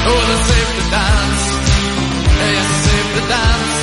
well, it's safe to dance. Yes, it's safe to dance.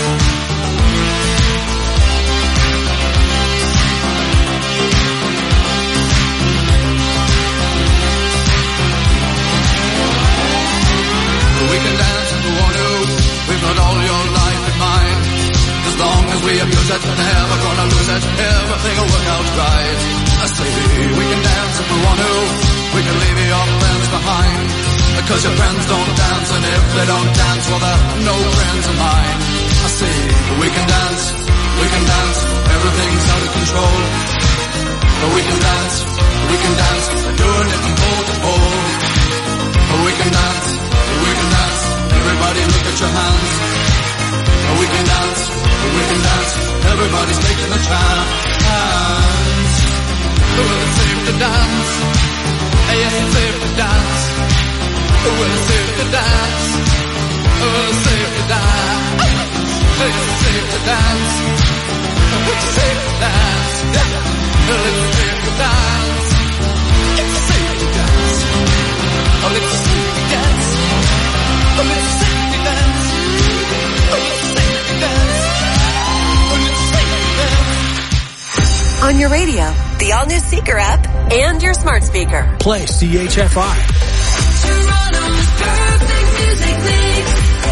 We can dance if we want to. We've got all your life in mind. As long as we abuse it, never gonna lose it. Everything will work out right. I say we can dance if we want to. We can leave your friends behind. Because your friends don't dance, and if they don't dance, well, they're no friends of mine. I say we can dance, everything's out of control. But we can dance, we're doing it from pole to pole. But we can dance, everybody look at your hands. But we can dance, everybody's taking a chance. Well, it's safe to dance, yes, it's safe to dance. Well, it's safe to dance, well, it's safe to dance. It's safe to dance, it's safe to dance. Well, it's safe to dance, it's safe to dance. Oh, it's safe to dance, oh, it's safe to dance. Oh, it's safe to dance, oh, it's safe to dance. On your radio, the all-new Seeker app, and your smart speaker. Play CHFI. Toronto's perfect music mix.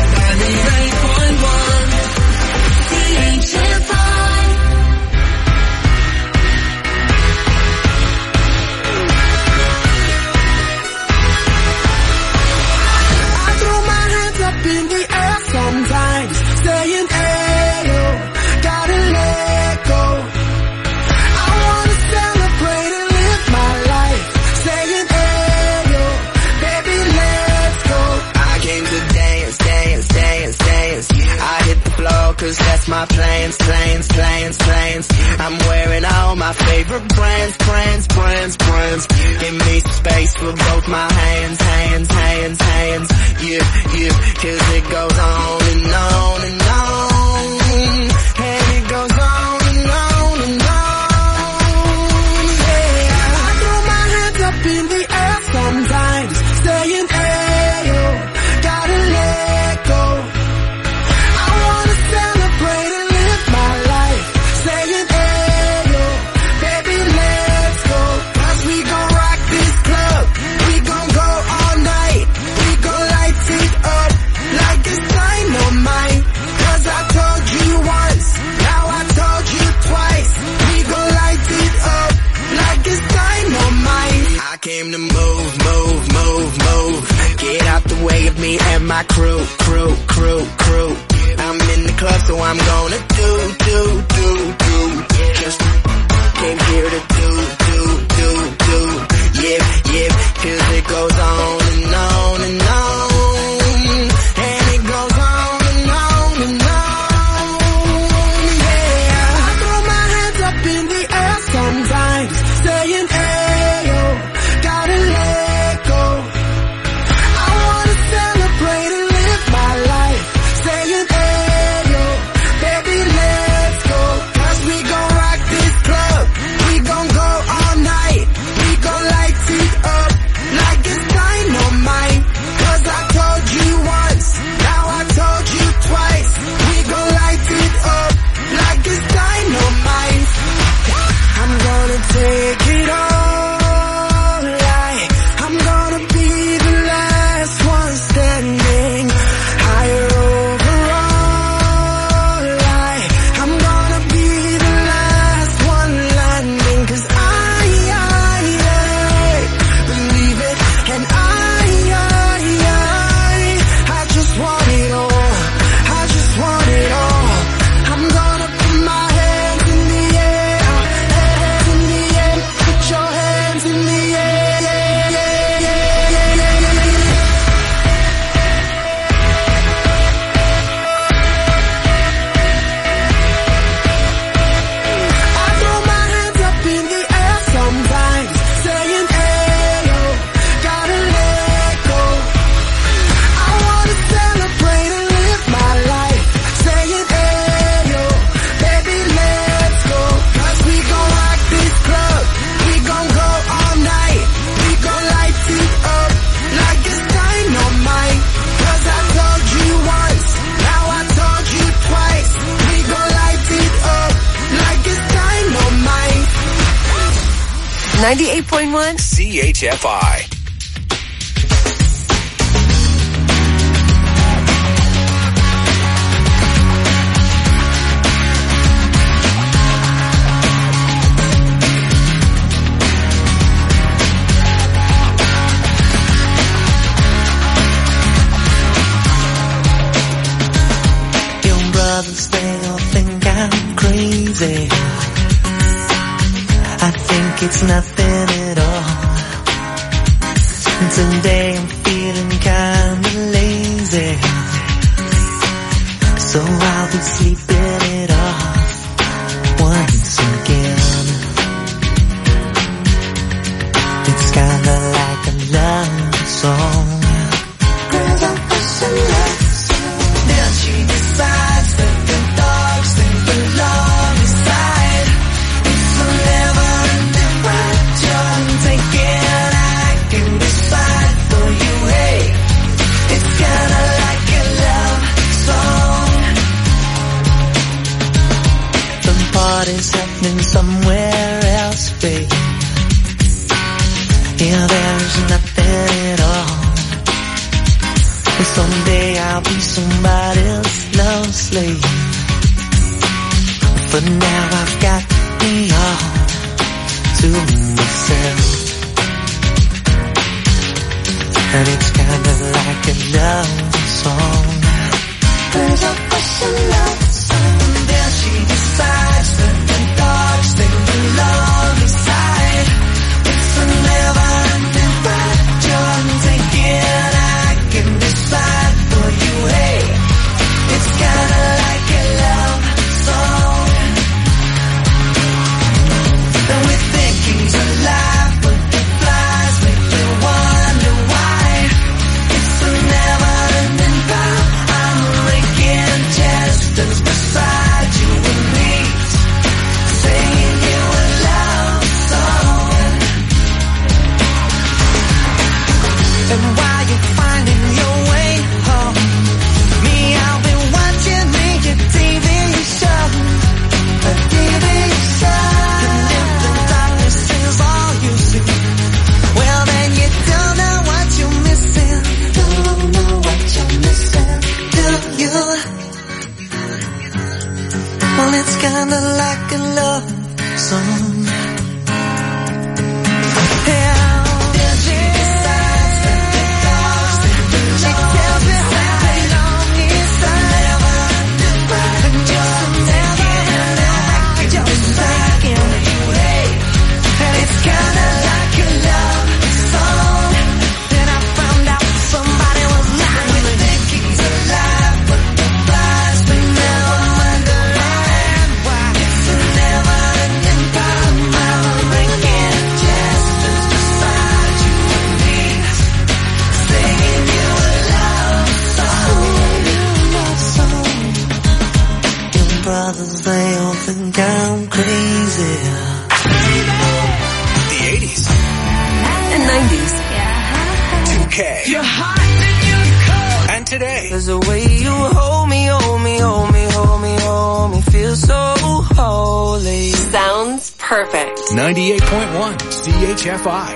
98.1 CHFI. I throw my hands up in the air sometimes, saying, ayo, gotta let go. I wanna celebrate and live my life, saying, ayo, baby, let's go. I came to dance, dance, dance, dance. I hit the floor cause that's my plans, plans, plans, plans. I'm wearing all my favorite brands, brands, brands, brands. Give me some space for both my hands, hands, hands, hands. Yeah, yeah, cause it goes on and on and on. And it goes on and on and on. Yeah, I throw my hands up in the air sometimes, saying, ayo, gotta let go. I wanna celebrate and live my life, saying, ayo, baby, let's go. Cause we gon' rock this club, we gon' go all night, we gon' light it up like it's dynamite. Cause I told you once, now I told you twice, we gon' light it up like it's dynamite. I came to move, move, move, move. Get out the way of me and my crew, crew, crew, crew. I'm in the club, so I'm gonna do. Just came here to do. Yeah, cause it goes on and on and on. And it goes on and on and on. Yeah, I throw my hands up in the air sometimes, saying, ayo, gotta let go. I wanna celebrate and live my life, saying, ayo, baby, let's go. Cause we gon' rock this club, we gon' go all 98.1 CHFI. They all think I'm crazy. I think it's nothing at all. Today I'm feeling kinda lazy, so I'll be sleeping it off once again. It's kinda like a love song. Then she decides that the dogs think the love is tied. It's a never-ending rapture. Take it, I can decide for you. Hey, it's kinda like a love song. The party's happening somewhere else, babe. Yeah, there's nothing at all. Someday I'll be somebody else's love slave. For now I've got me all to myself. And it's kind of like a love song. There's a question love song. Then she decides that the dogs think the love is tied. It's a never-ending rapture. Take it, I can decide for you. Hey, it's kinda like a love song. And we think he's alive, but the flies make me wonder why. It's a never-ending round. I'm raking chestnuts beside you and me, singing you a love song. And while you're finding your way home, me, I'll be watching me a TV show. A TV show. And if the darkness is all you see, well then you don't know what you're missing. Don't know what you're missing, do you? Well, it's kinda like a love song. Brothers, they all think I'm crazy. The 80s. and 90s. 2K. You're hot and you're cold. And today. There's a way you hold me, hold me, hold me, hold me, hold me, feel so holy. Sounds perfect. 98.1 CHFI.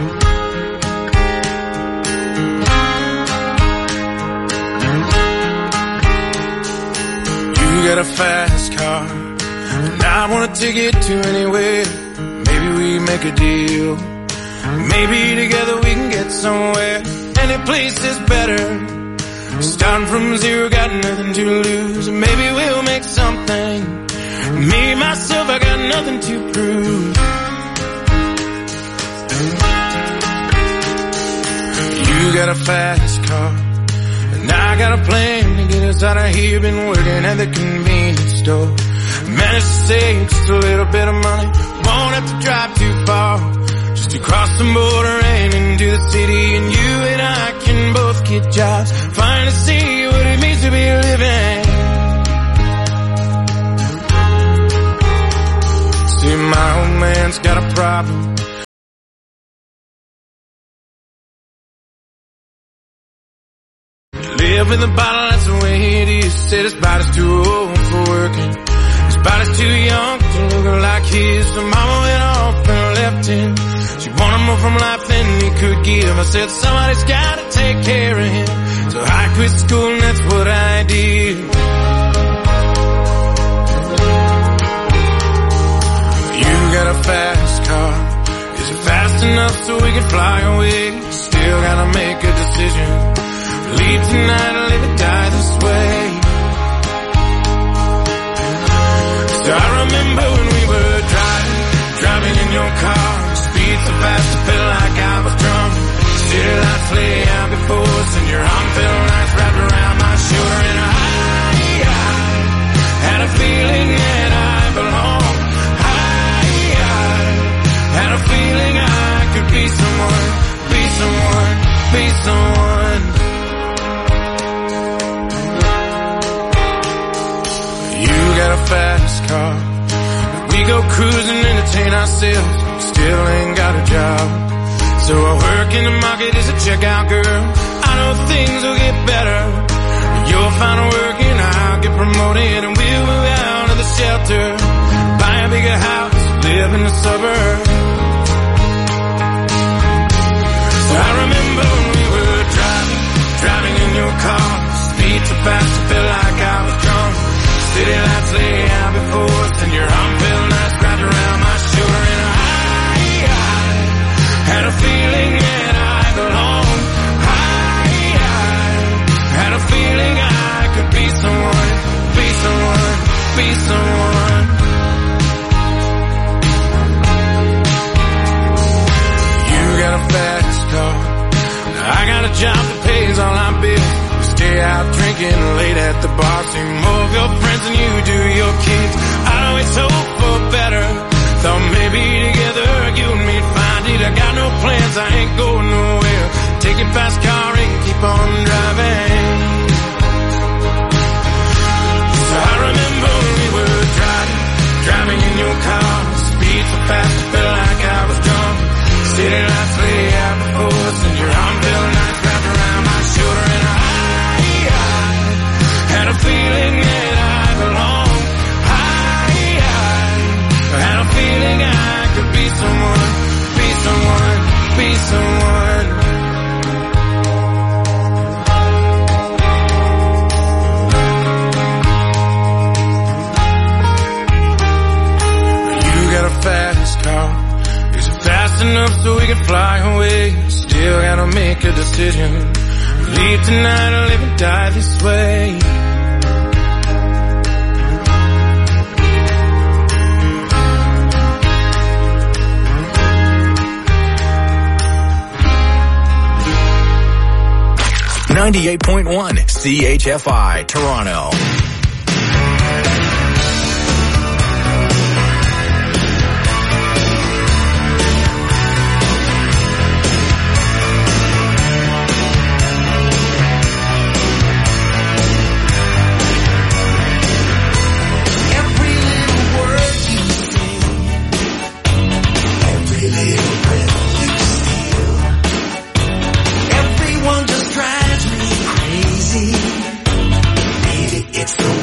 You got a fast car, and I want to take it to anywhere. Maybe we make a deal. Maybe together we can get somewhere. Any place is better. Starting from zero, got nothing to lose. Maybe we'll make something. Me, myself, I got nothing to prove. You got a fast car, and I got a plan to get us out of here. Been working at the convenience store. Managed to save just a little bit of money. Won't have to drive too far. Just to cross the border and into the city. And you and I can both get jobs. Finally see what it means to be living. See, my old man's got a problem. Live in the bottle, that's the way it is. Said his body's too old for working. His body's too young to look like his. So mama went off and left him. more from life than he could give. I said somebody's gotta take care of him, so I quit school and that's what I did. You got a fast car, is it fast enough so we can fly away? Still gotta make a decision, leave tonight or live or die this way. So I remember when we were driving in your car, speed so fast I felt like I was drunk. City lights lay out before us and your arm felt nice wrapped around my shoulder. And I had a feeling that I belonged. I had a feeling I could be someone, be someone, be someone. You got a fast car, we go cruising, entertain ourselves, still ain't got a job. So I work in the market as a checkout girl. I know things will get better, you'll find work and I'll get promoted, and we'll move out of the shelter, buy a bigger house, live in the suburbs. So I remember when we were driving in your car, speed so fast I felt like I was drunk. City lights lay out before us and your arm felt nice wrapped around my shoulder. And I had a feeling that I belonged. I had a feeling I could be someone, be someone, be someone. You got a fast car, I got a job that pays all our bills. Stay out drinking late at the bar, see more of your friends than you do your kids. I'd always hope for better, thought maybe together you and me'd find it. I got no plans, I ain't going nowhere. Take your fast car and keep on driving. So I remember when we were driving in your car, speed so fast I felt like I was drunk. City lights lay out before us and your arm felt nice wrapped around my shoulder. And I had a feeling that I belonged. I had a feeling I could be someone, be someone, be someone. You got a fast car, is it fast enough so we can fly away? Still gotta make a decision, leave tonight or live and die this way. 98.1 CHFI, Toronto. It's the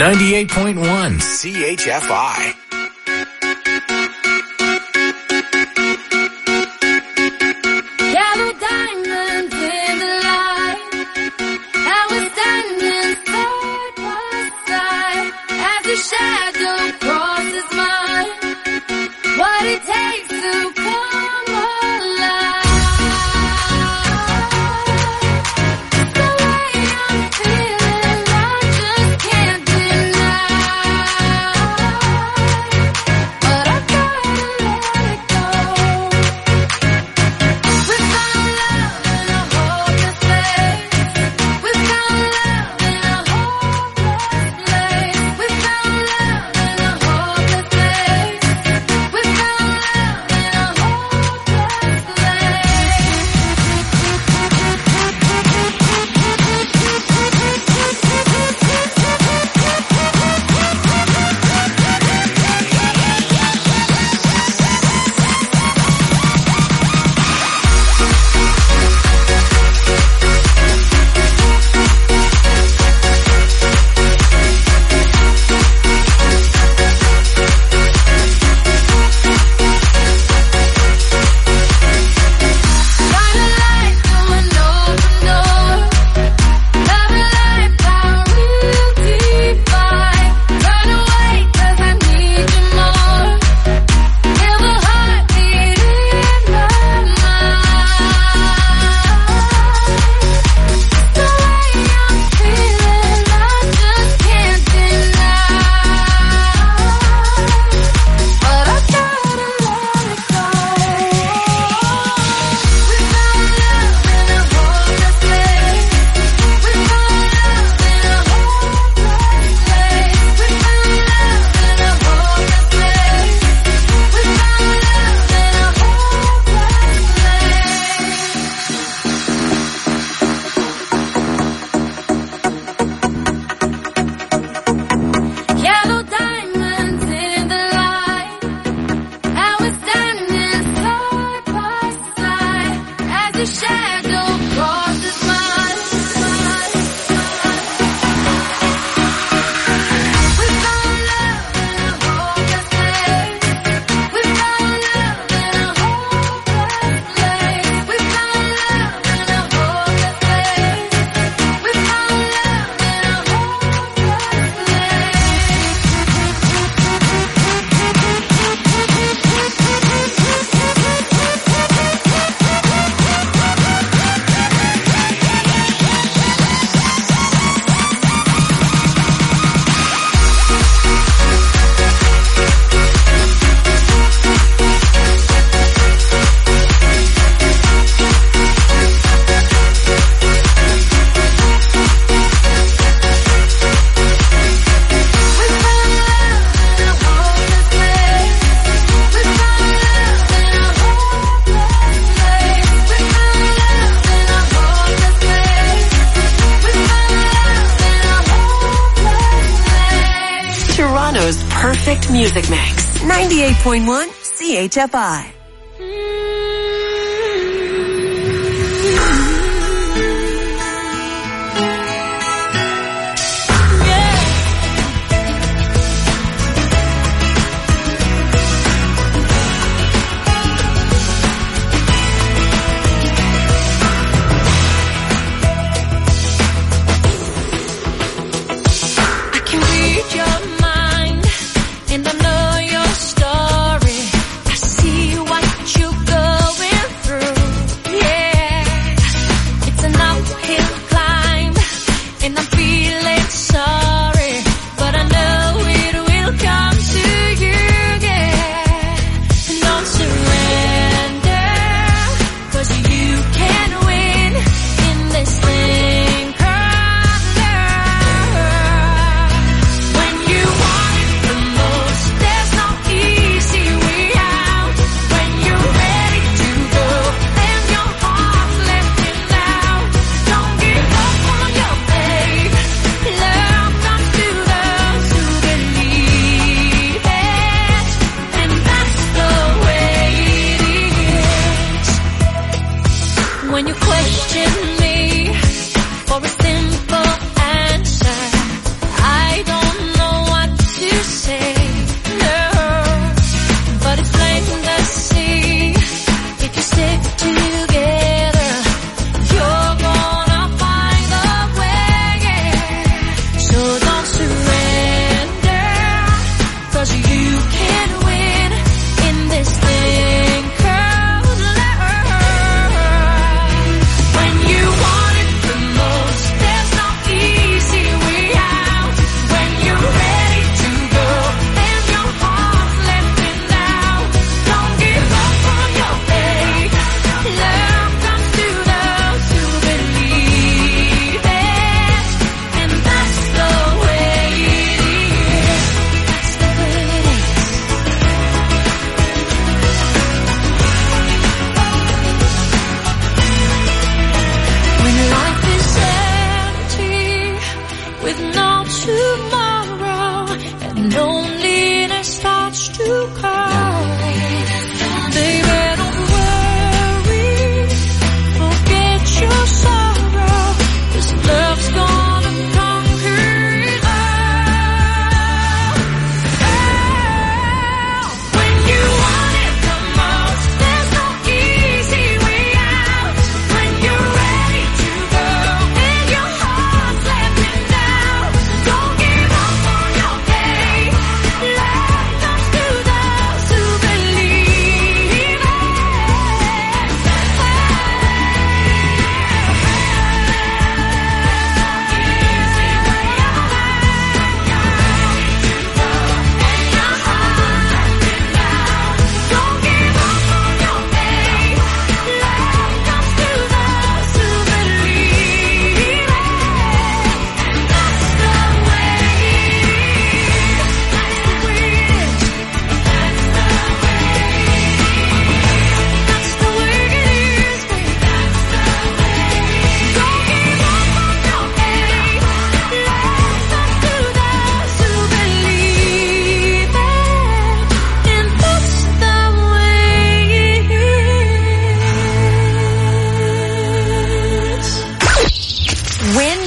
98.1 CHFI. Yellow diamonds in the light. I was standing side by side as the shadow crosses mine. What it takes to come alive. The way I'm feeling, I just can't deny. But I gotta let it go. We found love in a hopeless place. We found love in a hopeless place. We found love in a hopeless place. We found love in a hopeless place. Shine a light through an open door. Love a life I will define. Turn away 'cause I need you more. Feel the heartbeat in my mind. The way I'm feeling, I just can't deny. But I gotta let it go. We found love in a hopeless place. We found love in a hopeless place. We found love in a hopeless place. We found love in a hopeless place. Yellow diamonds in the light. I was standing side by side as the shadow crosses mine. We found love in a hopeless place. We found love in a hopeless place. We found love in a hopeless place. We found love in a hopeless Toronto's perfect music mix. 98.1 CHFI. I can read your mind, and I know your story. I see what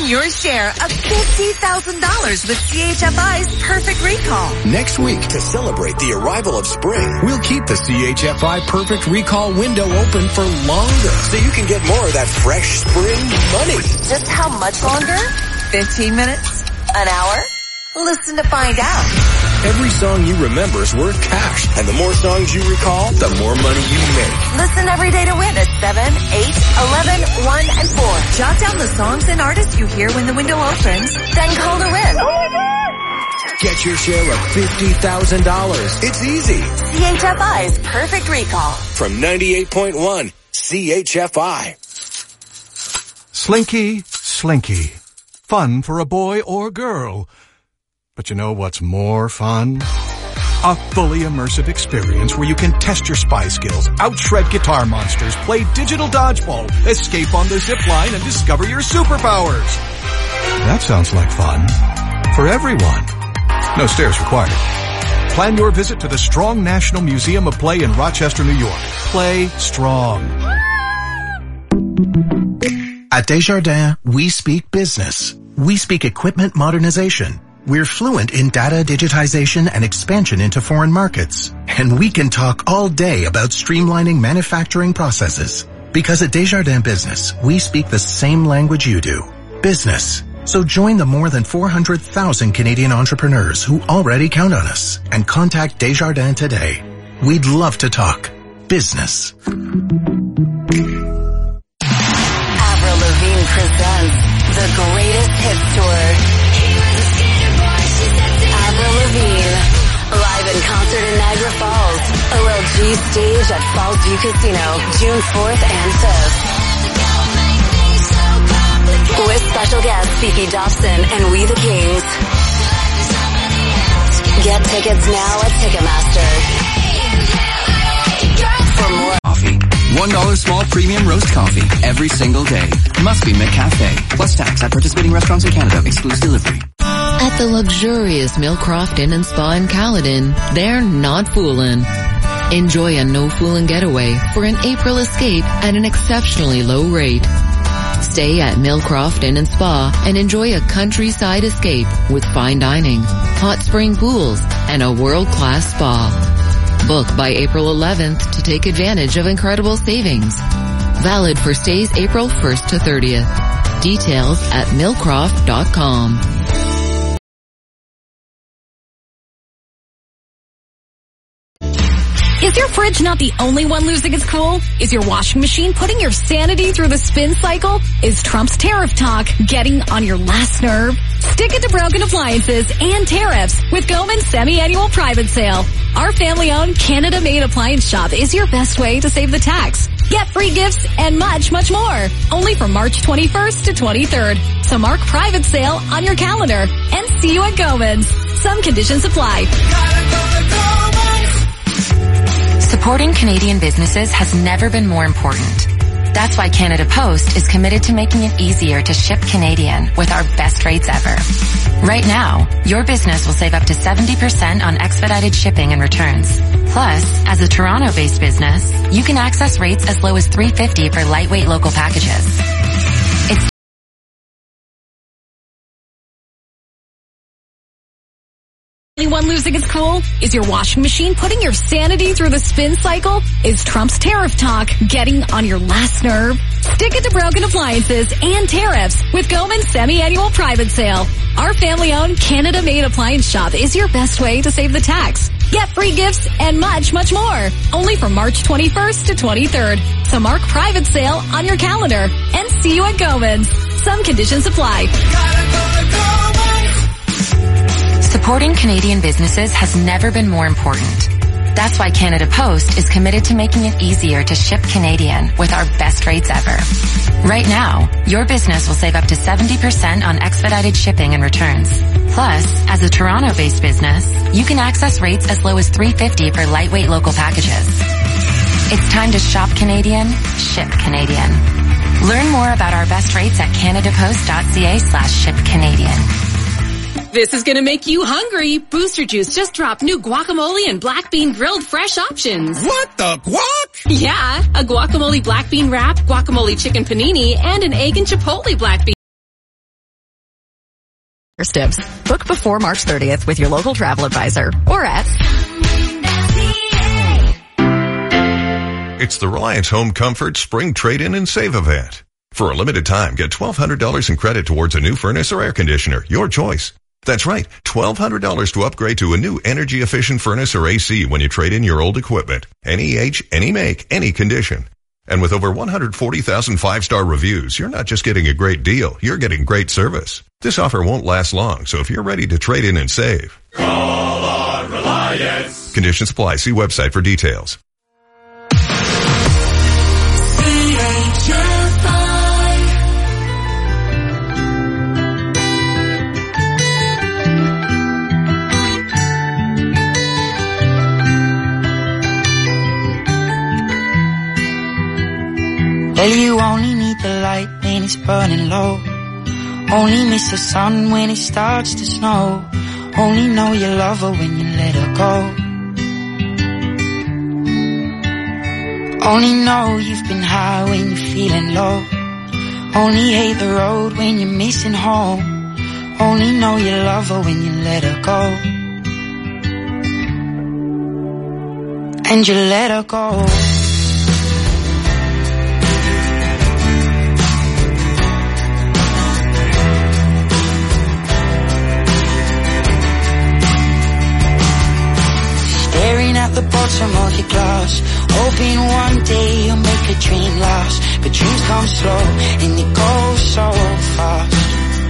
Win your share of $50,000 with CHFI's Perfect Recall. Next week, to celebrate the arrival of spring, we'll keep the CHFI Perfect Recall window open for longer so you can get more of that fresh spring money. Just how much longer? 15 minutes? An hour? Listen to find out. Every song you remember is worth cash, and the more songs you recall, the more money you make. Listen every day to win at 7, 8, 11, 1, and 4. Jot down the songs and artists you hear when the window opens, then call to win. Get your share of $50,000. It's easy. CHFI's Perfect Recall. From 98.1 CHFI. Slinky, Slinky. Fun for a boy or girl. But you know what's more fun? A fully immersive experience where you can test your spy skills, out-shred guitar monsters, play digital dodgeball, escape on the zip line, and discover your superpowers. That sounds like fun. For everyone. No stairs required. Plan your visit to the Strong National Museum of Play in Rochester, New York. Play strong. At Desjardins, we speak business. We speak equipment modernization. We're fluent in data digitization and expansion into foreign markets. And we can talk all day about streamlining manufacturing processes. Because at Desjardins Business, we speak the same language you do. Business. So join the more than 400,000 Canadian entrepreneurs who already count on us and contact Desjardins today. We'd love to talk business. Avril Lavigne presents the greatest hits tour. Avril Lavigne, live in concert in Niagara Falls, OLG stage at Falls View Casino, June 4th and 5th. With special guests Fifi Dobson and We the Kings. Get tickets now at Ticketmaster. For more coffee. $1 small premium roast coffee every single day. Must be McCafe. Plus tax at participating restaurants in Canada. Excludes delivery. At the luxurious Millcroft Inn and Spa in Caledon, they're not fooling. Enjoy a no-fooling getaway for an April escape at an exceptionally low rate. Stay at Millcroft Inn and Spa and enjoy a countryside escape with fine dining, hot spring pools, and a world-class spa. Book by April 11th to take advantage of incredible savings. Valid for stays April 1st to 30th. Details at millcroft.com. Is your fridge not the only one losing its cool? Is your washing machine putting your sanity through the spin cycle? Is Trump's tariff talk getting on your last nerve? Stick it to broken appliances and tariffs with Goman's semi-annual private sale. Our family-owned Canada-made appliance shop is your best way to save the tax. Get free gifts and much, much more. Only from March 21st to 23rd. So mark private sale on your calendar and see you at Goman's. Some conditions apply. Supporting Canadian businesses has never been more important. That's why Canada Post is committed to making it easier to ship Canadian with our best rates ever. Right now, your business will save up to 70% on expedited shipping and returns. Plus, as a Toronto-based business, you can access rates as low as $3.50 for lightweight local packages. Anyone losing its cool? Is your washing machine putting your sanity through the spin cycle? Is Trump's tariff talk getting on your last nerve? Stick it to broken appliances and tariffs with Goman's semi-annual private sale. Our family-owned Canada-made appliance shop is your best way to save the tax. Get free gifts and much, much more. Only from March 21st to 23rd. So mark private sale on your calendar and see you at Goman's. Some conditions apply. Supporting Canadian businesses has never been more important. That's why Canada Post is committed to making it easier to ship Canadian with our best rates ever. Right now, your business will save up to 70% on expedited shipping and returns. Plus, as a Toronto-based business, you can access rates as low as $3.50 for lightweight local packages. It's time to shop Canadian, ship Canadian. Learn more about our best rates at canadapost.ca/shipcanadian. This is gonna make you hungry. Booster Juice just dropped new guacamole and black bean grilled fresh options. What the guac? Yeah, a guacamole black bean wrap, guacamole chicken panini, and an egg and chipotle black bean. Tips. Book before March 30th with your local travel advisor or at... It's the Reliance Home Comfort Spring Trade-In and Save event. For a limited time, get $1,200 in credit towards a new furnace or air conditioner, your choice. That's right, $1,200 to upgrade to a new energy-efficient furnace or AC when you trade in your old equipment. Any age, any make, any condition. And with over 140,000 five-star reviews, you're not just getting a great deal, you're getting great service. This offer won't last long, so if you're ready to trade in and save, call on Reliance. Conditions apply. See website for details. Well, you only need the light when it's burning low. Only miss the sun when it starts to snow. Only know you love her when you let her go. Only know you've been high when you're feeling low. Only hate the road when you're missing home. Only know you love her when you let her go. And you let her go. Staring at the bottom of your glass, hoping one day you'll make a dream last. But dreams come slow and they go so fast.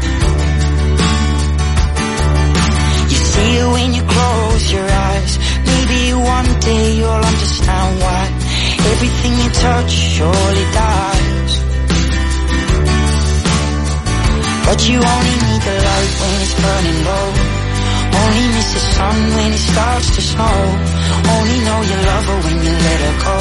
You see it when you close your eyes. Maybe one day you'll understand why everything you touch surely dies. But you only need the light when it's burning low. Only miss the sun when it starts to snow. Only know you love her when you let her go.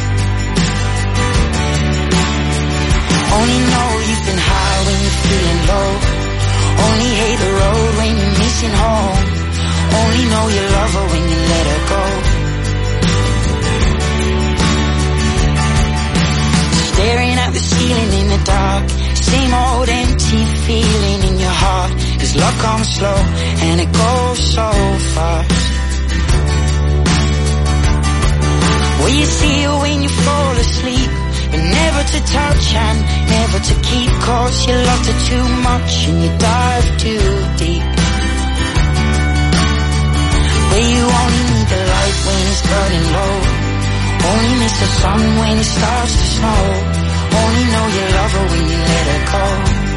Only know you've been high when you're feeling low. Only hate the road when you're missing home. Only know you love her when you let her go. Staring at the ceiling in the dark, same old empty feeling in your heart. Cause love comes slow and it goes so fast. Well, you see it when you fall asleep, but never to touch and never to keep. Cause you loved her too much and you dive too deep. Well, you only need the light when it's burning low. Only miss the sun when it starts to snow. Only know you love her when you let her go.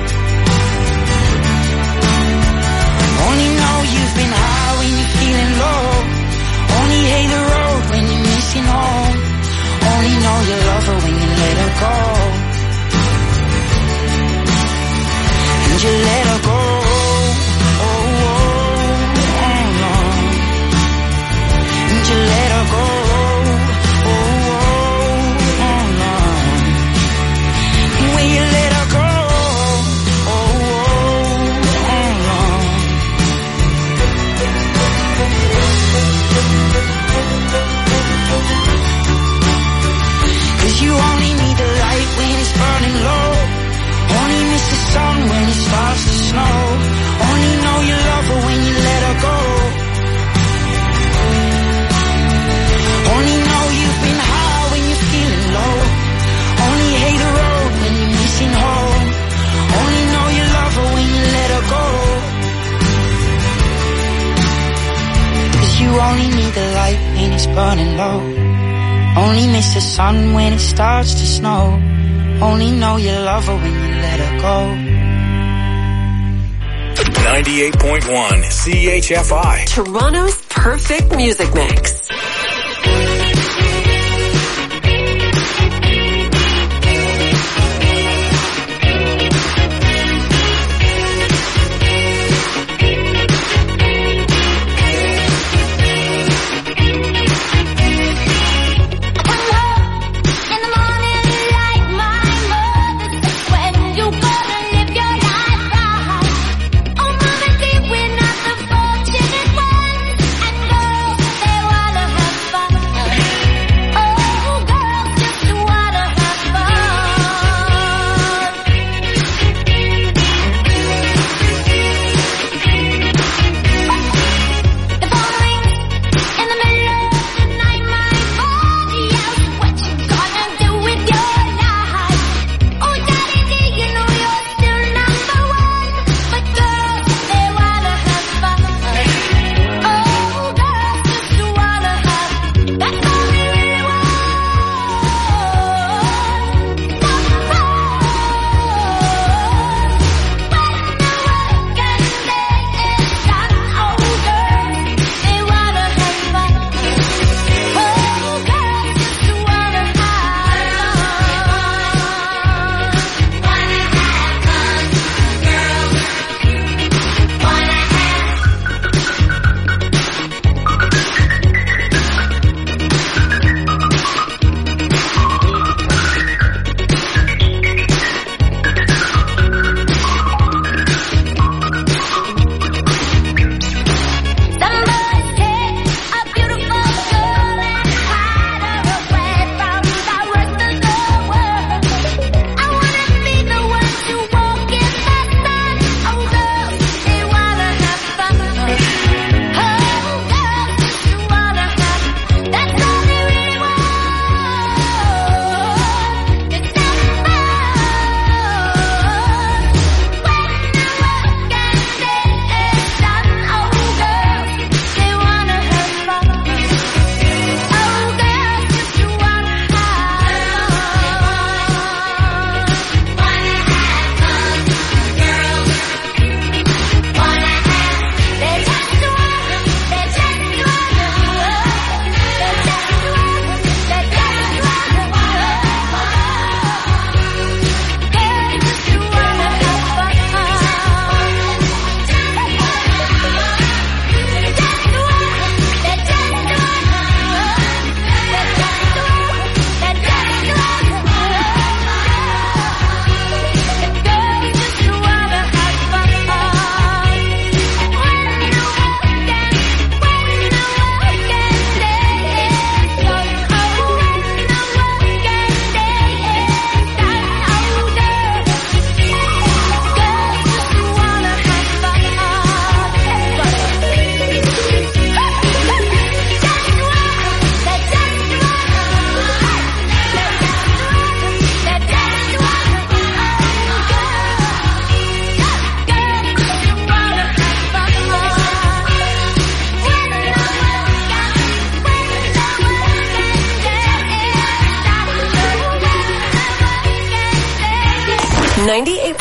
Only know you've been high when you're feeling low. Only hate the road when you're missing home. Only know you love her when you let her go. And you let her go. Oh, oh, oh, no. And you let her go. Oh, oh, oh, no. And when you let her go. You only need the light when it's burning low. Only miss the sun when it starts to snow. Only know you love her when you let her go. Only know you've been high when you're feeling low. Only hate the road when you're missing home. Only know you love her when you let her go. Cause you only need the light when it's burning low. Only miss the sun when it starts to snow. Only know you love her when you let her go. 98.1 CHFI. Toronto's perfect music mix.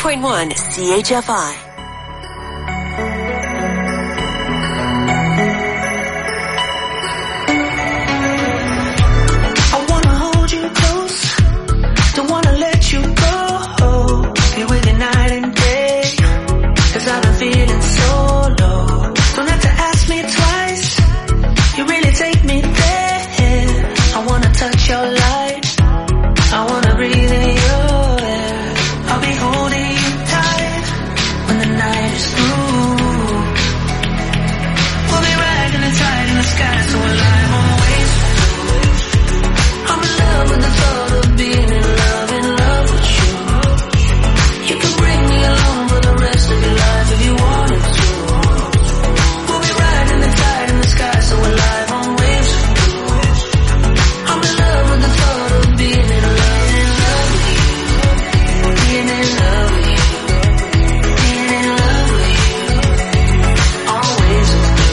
98.1 CHFI. I wanna hold you close, don't wanna let you go. Be with you night and day, 'cause I've been feeling so low. Don't have to ask me twice, you really take me there. I wanna touch your light, I wanna breathe in your air. I'll be holding you tight when the night is through. We'll be riding the tide in the sky so alive on waves. I'm in love with the thought of being in love with you. You can bring me along for the rest of your life if you wanted to. We'll be riding the tide in the sky so alive on waves. I'm in love with the thought of being in love with you. Being in love with you. Being in love with you. Always.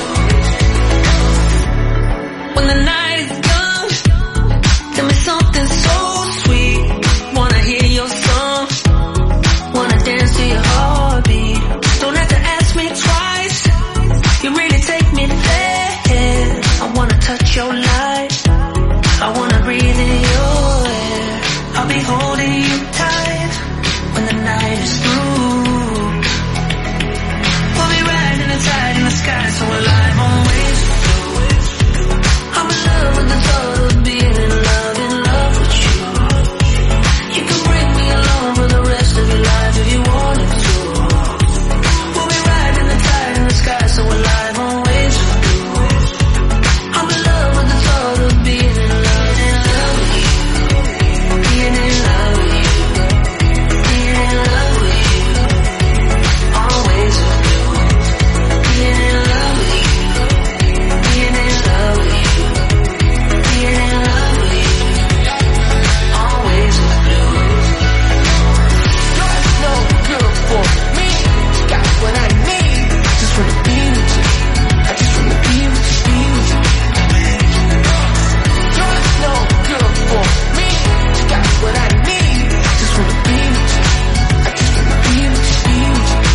When the night is young, tell me something so sweet. Wanna hear your song, wanna dance to your heartbeat. Don't have to ask me twice, you really take me there. I wanna touch your light, I wanna breathe in your air. I'll be holding you tight when the night is through. We'll be riding the tide in the sky so alive on waves. I'm in love with the thought of being in love with you. You can bring me along for the rest of your life if you wanted to. We'll be riding the tide in the sky so alive on waves. I'm in love with the thought of being in love with you. Being in love with you. Being in love with you. Always. Being in love with you. Being in love with you. Being in love with you. Always with you. You're no good for me. You got what I need. I just wanna be with you. I just wanna be with you. Be with you. You're no good for me. You got what I need. I just wanna be with you. I just wanna be with you. Be with you.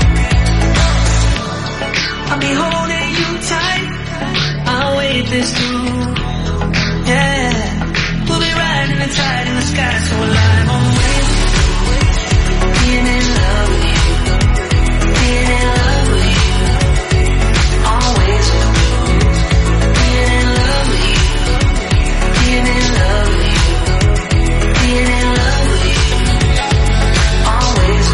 I'll be holding you tight. I'll wait this through. Yeah. We'll be riding the tide in the sky so alive on waves. Being in love with you. Being in love with you. Always. Being in love with you. Being in love with you. Being in love with you. Always.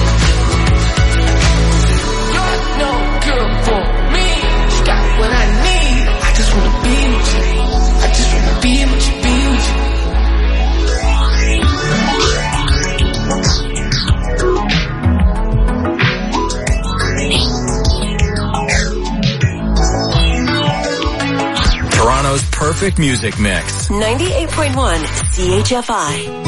You're no good for me. You got what I need. I just wanna be with you. I just wanna be with you. Be with you. Toronto's perfect music mix. 98.1 CHFI.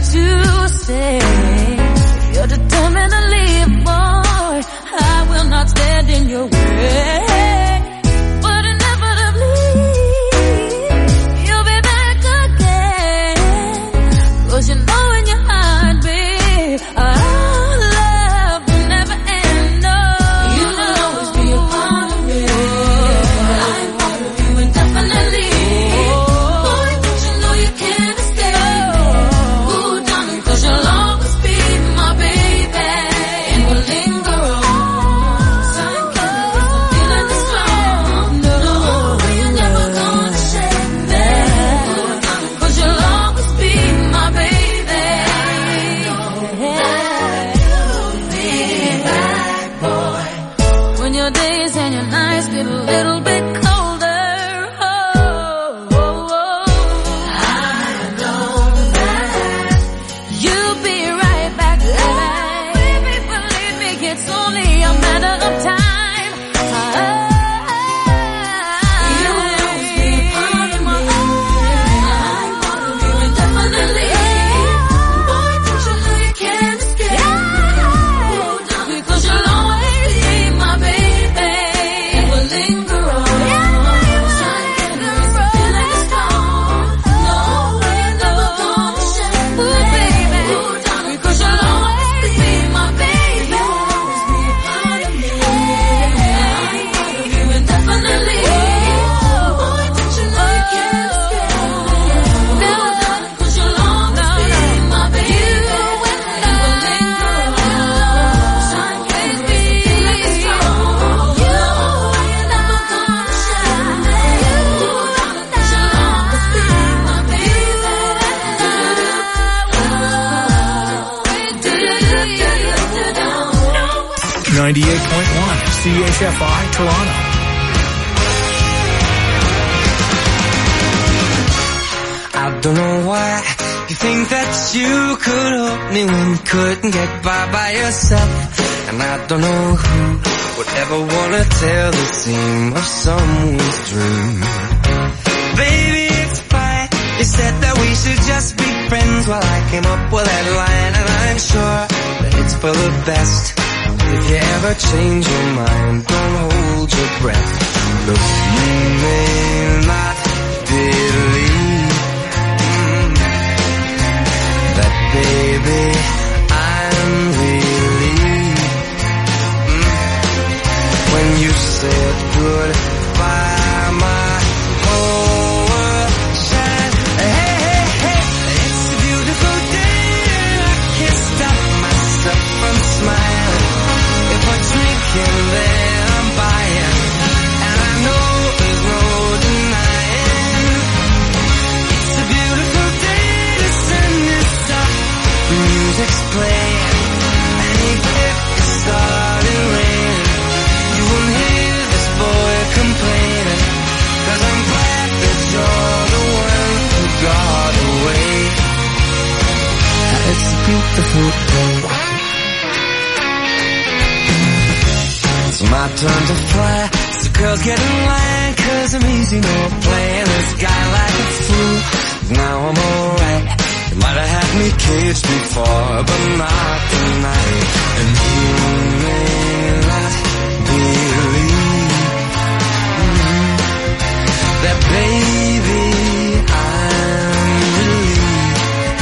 to stay. If you're determined to leave, boy, I will not stand in your way. But inevitably, you'll be back again. 'Cause you know in your heart, babe, our love will never end. No, you will always be a part of me. I'm part of you indefinitely. Boy, don't you know you can't escape? Ooh, darling, 'cause you'll always be my baby, and we'll linger on. Some feeling this strong. No, you're never gonna shake me. Ooh, darling, 'cause you'll always be my baby. You'll be back, boy. When your days and your nights get a little bit colder, I know that you'll be right back. Baby, believe me, it's only a matter of time. You will always be part of me. I'm part of you indefinitely. Boy, don't you know you can't escape? Ooh, darling, because you'll always be my baby, and we'll linger on. CHFI Toronto. I don't know why you think that you could help me when you couldn't get by yourself. And I don't know who would ever wanna tell the seam of someone's dream. Baby, it's fine. You said that we should just be friends. Well, I came up with that line, and I'm sure that it's for the best. If you ever change your mind, don't hold your breath. Look, you may not believe that, baby, I'm relieved when you said goodbye. My whole world shined. Hey, hey, hey, it's a beautiful day, and I can't stop myself from smiling. If I drink and then I'm buying, and I know there's no denying. It's a beautiful day, the sun is up, the music's playing, and even if it started raining, you won't hear this boy complaining. 'Cause I'm glad that you're the one who got away. It's a beautiful day. It's my turn to fly. So girls get in line, 'cause I'm easy, no playing this guy like a fool. Now I'm alright. You might have had me caged before, but not tonight. And you may not believe that, baby, I'm relieved.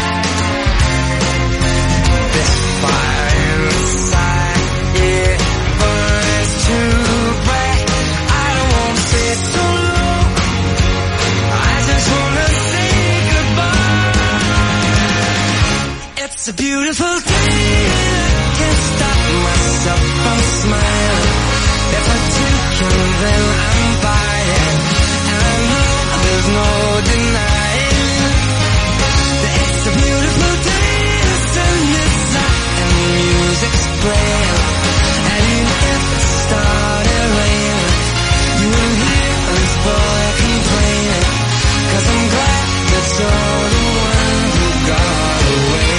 This fire inside, it burns too bright. I don't want to stay so long. I just want to say goodbye. It's a beautiful day, and I can't stop myself from smiling. If I drink and then I'm buying, and I know there's no denying that it's a beautiful day. The sun is up and the music's playing, and even if it started raining, you won't hear this boy complaining. 'Cause I'm glad that you're the one who got away.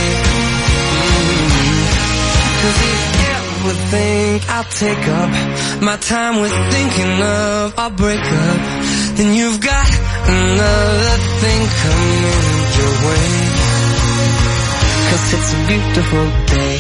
'Cause if you ever think I'll take up my time with thinking of our breakup, then you've got another thing coming your way. 'cause it's a beautiful day.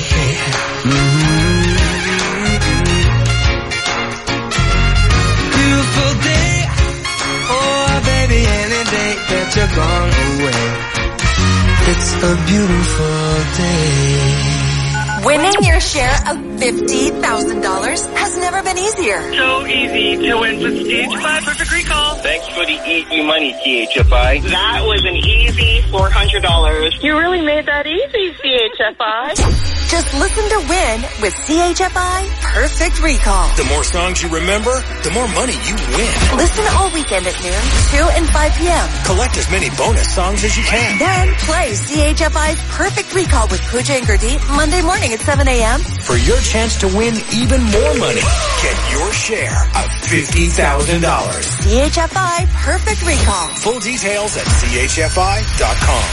Beautiful day, oh baby, any day that you're gone away. It's a beautiful day. Winning your share of $50,000 has never been easier. So easy to win with CHFI Perfect Recall. Thanks for the easy money, CHFI. That was an easy $400. You really made that easy, CHFI. Just listen to win with CHFI Perfect Recall. The more songs you remember, the more money you win. Listen all weekend at noon, 2 and 5 p.m. Collect as many bonus songs as you can. Then play CHFI's Perfect Recall with Pooja and Gurdeep Monday morning at 7 a.m. For your chance to win even more money, get your share of $50,000. CHFI Perfect Recall. Full details at chfi.com.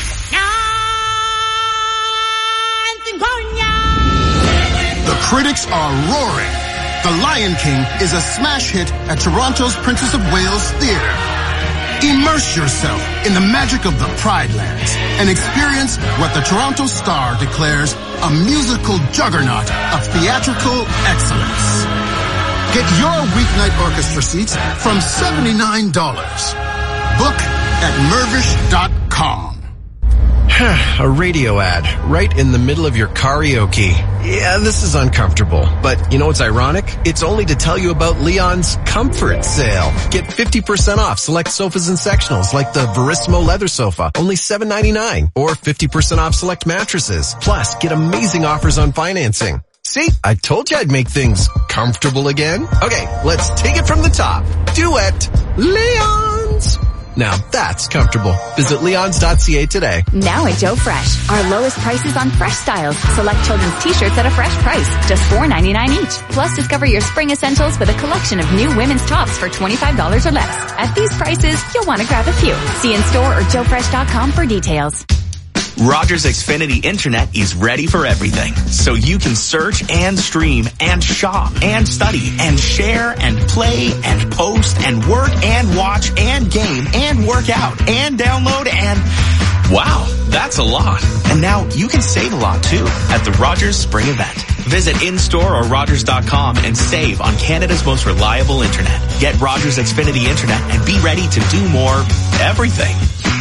The critics are roaring. The Lion King is a smash hit at Toronto's Princess of Wales Theatre. Immerse yourself in the magic of the Pride Lands and experience what the Toronto Star declares a musical juggernaut of theatrical excellence. Get your weeknight orchestra seats from $79. Book at Mervish.com. A radio ad right in the middle of your karaoke. Yeah, this is uncomfortable. But you know what's ironic? It's only to tell you about Leon's Comfort Sale. Get 50% off select sofas and sectionals like the Verissimo leather sofa, only $7.99. Or 50% off select mattresses. Plus, get amazing offers on financing. See, I told you I'd make things comfortable again. Okay, let's take it from the top. Duet, Leon's. Now that's comfortable. Visit leons.ca today. Now at Joe Fresh, our lowest prices on fresh styles. Select children's t-shirts at a fresh price, just $4.99 each. Plus, discover your spring essentials with a collection of new women's tops for $25 or less. At these prices, you'll want to grab a few. See in store or joefresh.com for details. Rogers Xfinity Internet is ready for everything. So you can search and stream and shop and study and share and play and post and work and watch and game and work out and download and... Wow, that's a lot. And now you can save a lot too at the Rogers Spring Event. Visit in-store or Rogers.com and save on Canada's most reliable internet. Get Rogers Xfinity Internet and be ready to do more everything.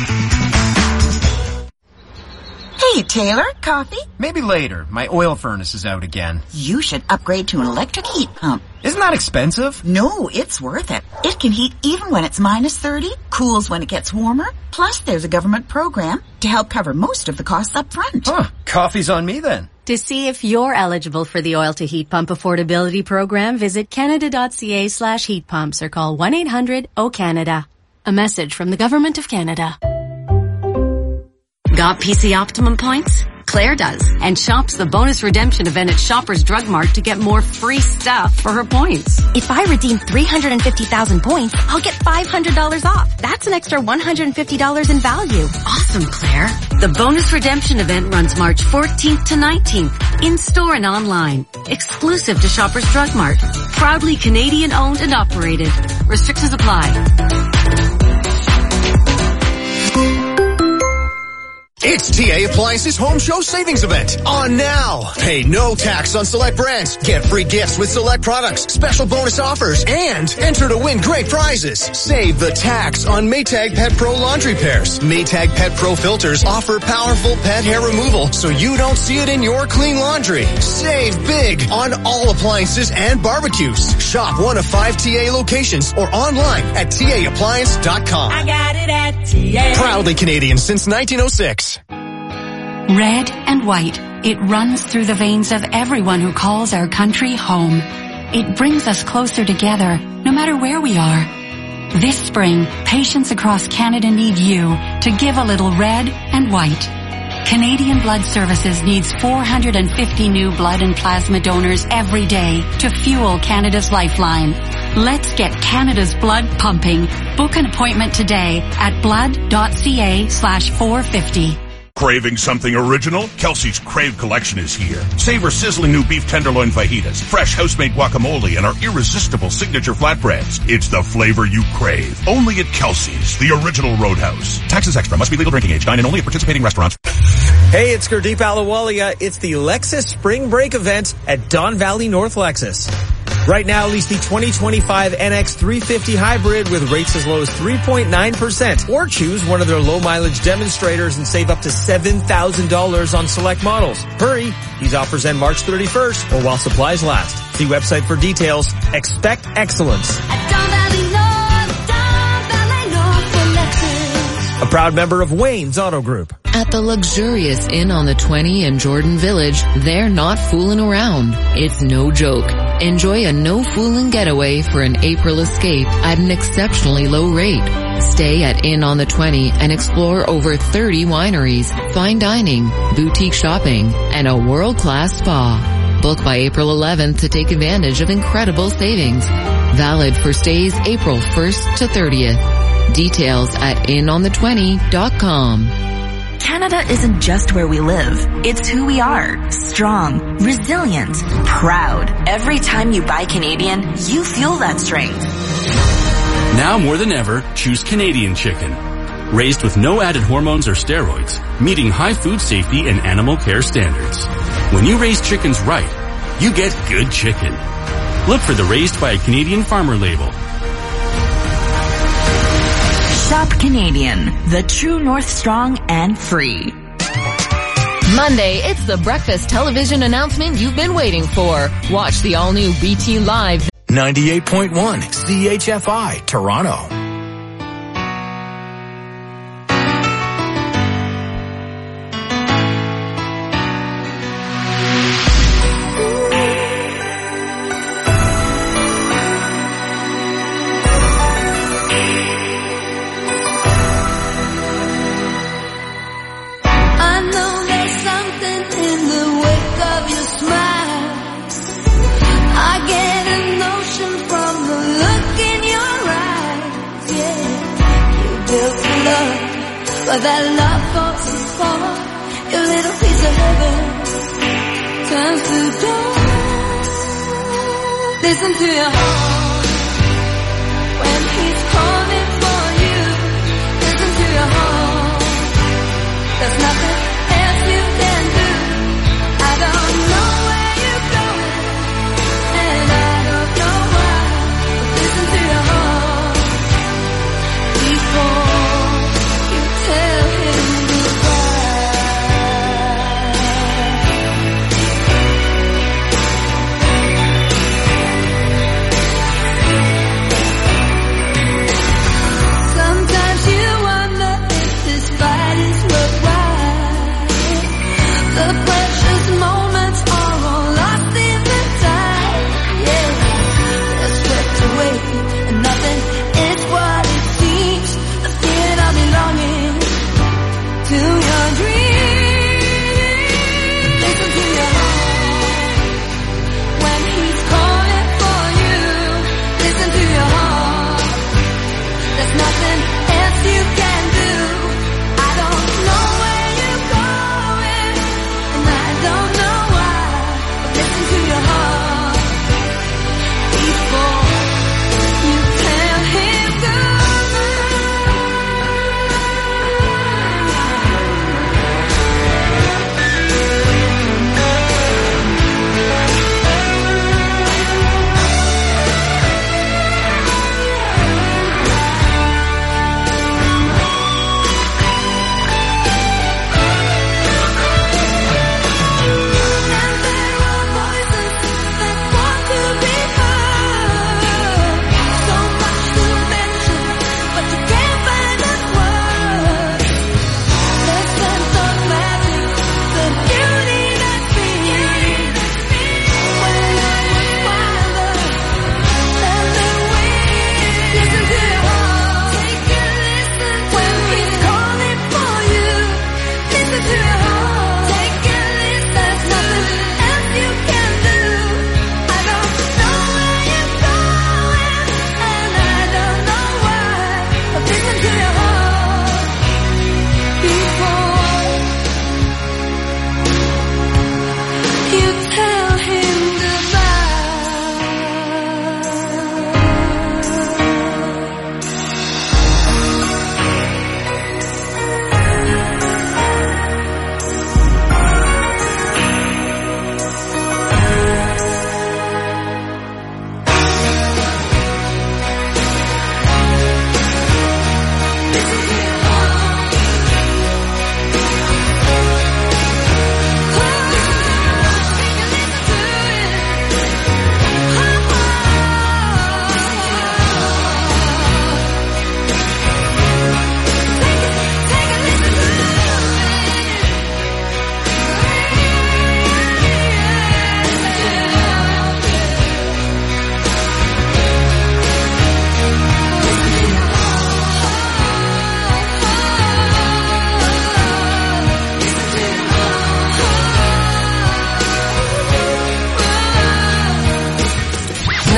Hey, Taylor, coffee? Maybe later. My oil furnace is out again. You should upgrade to an electric heat pump. Isn't that expensive? No, it's worth it. It can heat even when it's minus 30, cools when it gets warmer. Plus, there's a government program to help cover most of the costs up front. Huh, coffee's on me then. To see if you're eligible for the Oil to Heat Pump Affordability Program, visit canada.ca/heat pumps or call 1-800-O-CANADA. A message from the Government of Canada. Got PC Optimum points? Claire does, and shops the bonus redemption event at Shoppers Drug Mart to get more free stuff for her points. If I redeem 350,000 points, I'll get $500 off. That's an extra $150 in value. Awesome, Claire. The bonus redemption event runs March 14th to 19th, in-store and online. Exclusive to Shoppers Drug Mart. Proudly Canadian owned and operated. Restrictions apply. It's TA Appliances Home Show Savings Event. On now. Pay no tax on select brands. Get free gifts with select products, special bonus offers, and enter to win great prizes. Save the tax on Maytag Pet Pro laundry pairs. Maytag Pet Pro filters offer powerful pet hair removal so you don't see it in your clean laundry. Save big on all appliances and barbecues. Shop one of 5 TA locations or online at TAappliance.com. I got it at TA. Proudly Canadian since 1906. Red and white, it runs through the veins of everyone who calls our country home. It brings us closer together, no matter where we are. This spring, patients across Canada need you to give a little red and white. Canadian Blood Services needs 450 new blood and plasma donors every day to fuel Canada's lifeline. Let's get Canada's blood pumping. Book an appointment today at blood.ca/450. Craving something original? Kelsey's Crave Collection is here. Savor sizzling new beef tenderloin fajitas, fresh house-made guacamole, and our irresistible signature flatbreads. It's the flavor you crave. Only at Kelsey's, the original Roadhouse. Taxes extra. Must be legal drinking age. Dine in only at participating restaurants. Hey, it's Gurdeep Ahluwalia. It's the Lexus Spring Break event at Don Valley North Lexus. Right now, lease the 2025 NX 350 Hybrid with rates as low as 3.9%, or choose one of their low-mileage demonstrators and save up to $7,000 on select models. Hurry! These offers end March 31st or while supplies last. See website for details. Expect excellence. A proud member of Wayne's Auto Group. At the luxurious Inn on the 20 in Jordan Village, they're not fooling around. It's no joke. Enjoy a no-fooling getaway for an April escape at an exceptionally low rate. Stay at Inn on the 20 and explore over 30 wineries, fine dining, boutique shopping, and a world-class spa. Book by April 11th to take advantage of incredible savings. Valid for stays April 1st to 30th. Details at inonthe20.com. Canada isn't just where we live. It's who we are. Strong, resilient, proud. Every time you buy Canadian, you feel that strength. Now more than ever, choose Canadian chicken. Raised with no added hormones or steroids, meeting high food safety and animal care standards. When you raise chickens right, you get good chicken. Look for the Raised by a Canadian Farmer label. Shop Canadian, the true North Strong and free. Monday, it's the breakfast television announcement you've been waiting for. Watch the all-new BT Live. 98.1 CHFI, Toronto. But that love falls so far, your little piece of heaven turns to dust. Listen to your heart when he's calling for you. Listen to your heart. There's nothing else you can do. I don't know where you're going, and I don't know why. But listen to your heart before tell him goodbye.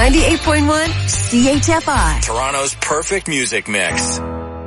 98.1 CHFI. Toronto's perfect music mix.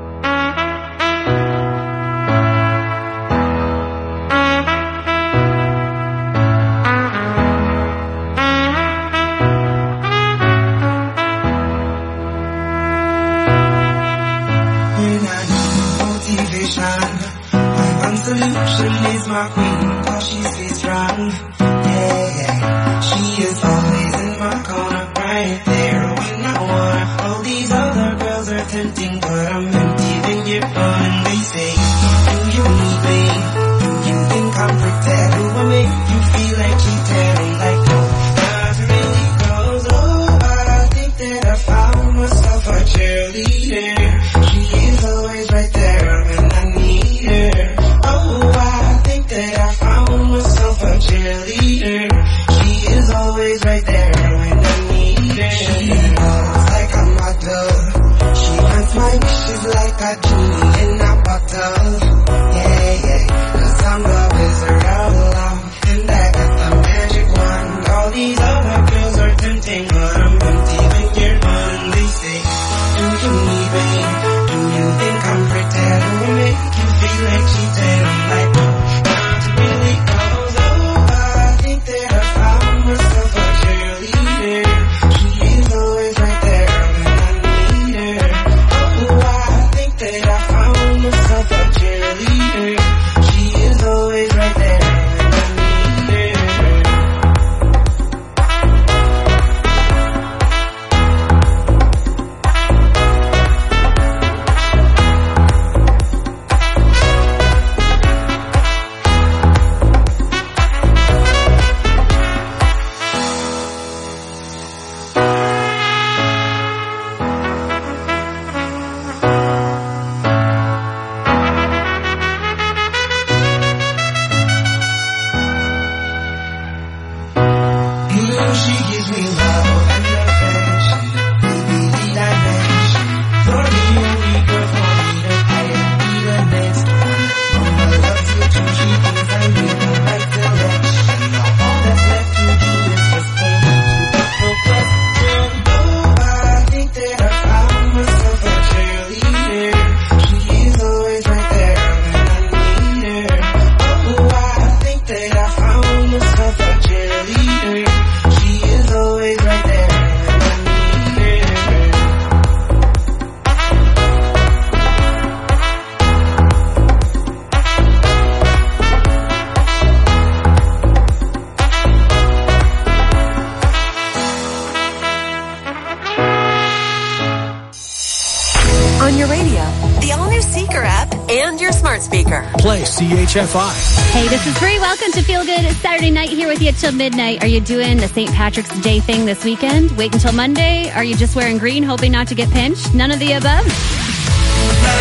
Solution is my queen, cause she stays strong. Yeah. She is always in my corner, right there when I want. All these other girls are tempting, but I'm empty when you're gone. And they say, do you need me? Do you think I'm pretend? Do I make you feel like cheating? I'm like, no, not really, cause oh, I think that I found myself a cheerleader. She is always right there when I need her. Oh, I think that I found myself a cheerleader. She is always right there when I need her. She looks like a model. She grants my wishes like a genie in a bottle. Yeah, yeah, cause I'm the wizard of love. And I got the magic wand. All these other girls are tempting, but I'm empty when you're gone. They say, do you need me? Do you think I'm pretend? Do I make you feel like cheating? I'm like, no, not really, cause oh, I think that I found myself a cheerleader. She is always right there when I need her. Oh, I think that I found myself a cheerleader. She is always right there when I need her. She gives me love and affection. Baby, need I mention? You're the only girl for me to pay. Be the next one. Mama loves you too. She thinks I made the right selection. Now all that's left to do is just for me to put no question. Oh, I think that I found myself a cheerleader. She is always right there when I need her. Oh, I think that I found myself a cheerleader. She is always right there when I need her. On your radio, the all-new Seeker app, and your smart speaker. Play CHFI. Hey, this is Bree. Welcome to Feel Good Saturday night here with you till midnight. Are you doing the St. Patrick's Day thing this weekend? Wait until Monday? Are you just wearing green, hoping not to get pinched? None of the above?